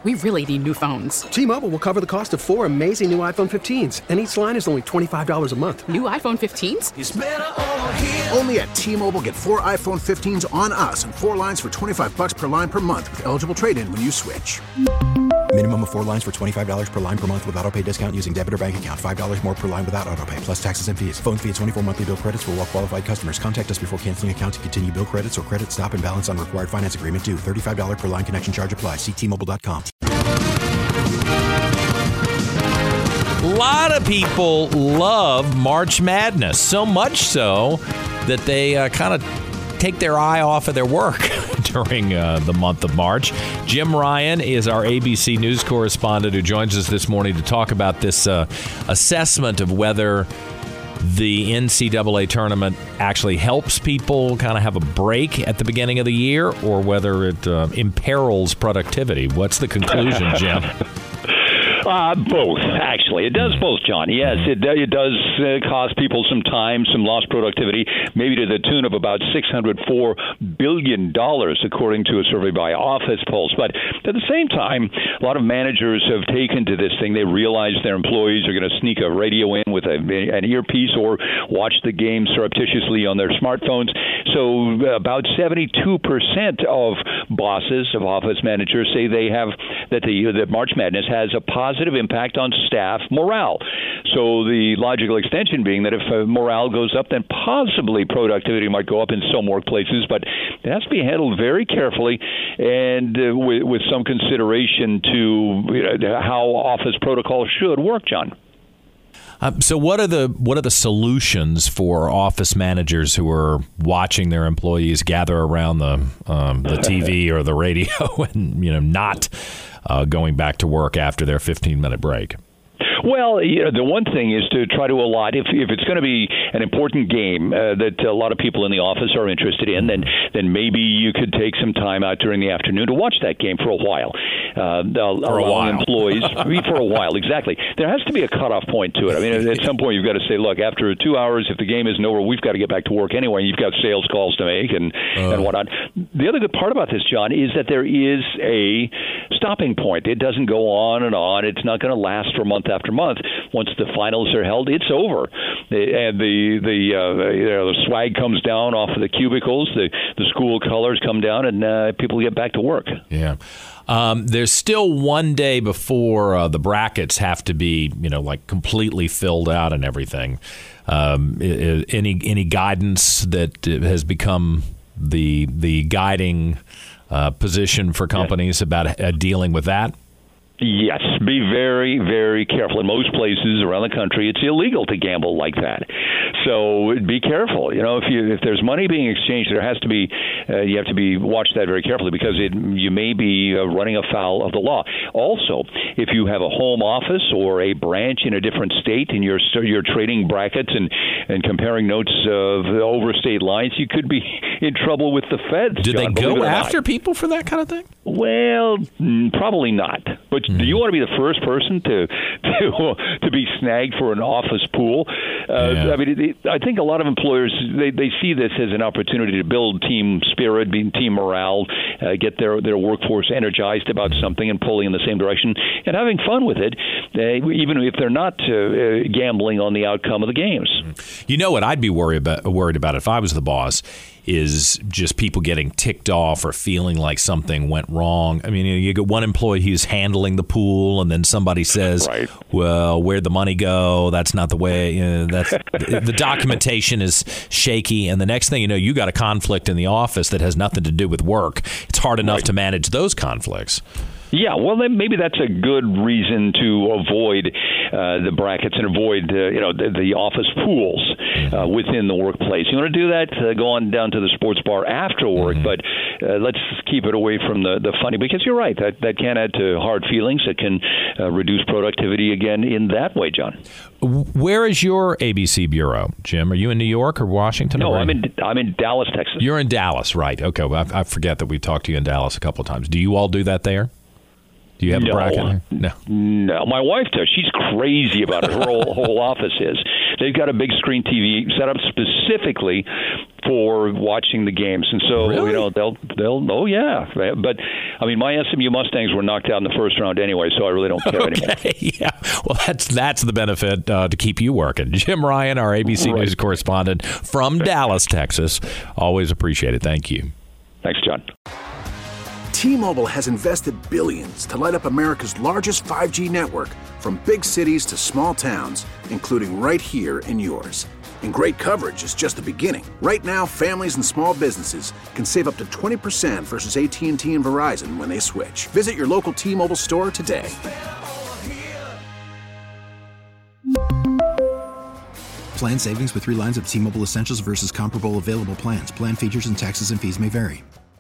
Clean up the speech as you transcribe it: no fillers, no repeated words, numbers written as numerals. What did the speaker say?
We really need new phones. T-Mobile will cover the cost of 4 amazing new iPhone 15s, and each line is only $25 a month. New iPhone 15s? It's better over here. Only at T-Mobile, get 4 iPhone 15s on us and 4 lines for $25 per line per month with eligible trade-in when you switch. Minimum of 4 lines for $25 per line per month with autopay discount using debit or bank account. $5 more per line without autopay, plus taxes and fees. Phone fee at 24 monthly bill credits for well-qualified customers. Contact us before canceling account to continue bill credits or credit stop and balance on required finance agreement due. $35 per line connection charge applies. See T-Mobile.com. A lot of people love March Madness, so much so that they kind of take their eye off of their work during the month of March. Jim Ryan is our ABC News correspondent who joins us this morning to talk about this assessment of whether the NCAA tournament actually helps people kind of have a break at the beginning of the year or whether it imperils productivity. What's the conclusion, Jim? Both, actually. It does both, John. Yes, it does cost people some time, some lost productivity, maybe to the tune of about $604 billion, according to a survey by Office Pulse. But at the same time, a lot of managers have taken to this thing. They realize their employees are going to sneak a radio in with an earpiece or watch the game surreptitiously on their smartphones. So about 72% of bosses, of office managers, say they have that the March Madness has a positive impact on staff morale. So the logical extension being that if morale goes up, then possibly productivity might go up in some workplaces, but it has to be handled very carefully and with some consideration to how office protocol should work, John. So what are the solutions for office managers who are watching their employees gather around the TV or the radio and not going back to work after their 15-minute break? Well, the one thing is to try to allot, if it's going to be an important game that a lot of people in the office are interested in, then maybe you could take some time out during the afternoon to watch that game for a while. Employees for a while, exactly. There has to be a cutoff point to it. I mean, at some point you've got to say, look, after 2 hours, if the game isn't over, we've got to get back to work anyway. You've got sales calls to make and whatnot. The other good part about this, John, is that there is a stopping point. It doesn't go on and on. It's not going to last for month after month. Once the finals are held, it's over, and the swag comes down off of the cubicles, the school colors come down, and people get back to work. Yeah. There's still one day before the brackets have to be, like completely filled out and everything. Any guidance that has become the guiding position for companies about dealing with that? Yes, be very, very careful. In most places around the country, it's illegal to gamble like that. So be careful. If there's money being exchanged, there has to be you have to watch that very carefully because you may be running afoul of the law. Also, if you have a home office or a branch in a different state and you're trading brackets and comparing notes of overstate lines, you could be in trouble with the feds. Do they go after people for that kind of thing? Well, probably not. But do you want to be the first person to be snagged for an office pool? I mean, I think a lot of employers they see this as an opportunity to build team spirit, team morale, get their workforce energized about something and pulling in the same direction and having fun with it, even if they're not gambling on the outcome of the games. You know what I'd be worried about if I was the boss is just people getting ticked off or feeling like something went wrong. I mean, you get one employee who's handling the pool, and then somebody says, right, well, where'd the money go? That's not the way. That's the documentation is shaky, and the next thing you know, you got a conflict in the office that has nothing to do with work. It's hard enough to manage those conflicts. Yeah, well, then maybe that's a good reason to avoid the brackets and avoid the office pools within the workplace. You want to do that? Go on down to the sports bar after work, but let's keep it away from the funny, because you're right, that can add to hard feelings. It can reduce productivity again in that way, John. Where is your ABC bureau, Jim? Are you in New York or Washington? No, I'm in Dallas, Texas. You're in Dallas, right? Okay, well, I forget that we talked to you in Dallas a couple of times. Do you all do that there? Do you have a bracket? No. My wife does. She's crazy about it. Her whole office is. They've got a big screen TV set up specifically for watching the games, and so Really? they'll oh yeah, but I mean my SMU Mustangs were knocked out in the first round anyway, so I really don't care anymore. Yeah, well, that's the benefit to keep you working. Jim Ryan, our ABC News correspondent from Dallas, Texas. Always appreciate it. Thank you. Thanks, John. T-Mobile has invested billions to light up America's largest 5G network, from big cities to small towns, including right here in yours. And great coverage is just the beginning. Right now, families and small businesses can save up to 20% versus AT&T and Verizon when they switch. Visit your local T-Mobile store today. Plan savings with 3 lines of T-Mobile Essentials versus comparable available plans. Plan features and taxes and fees may vary.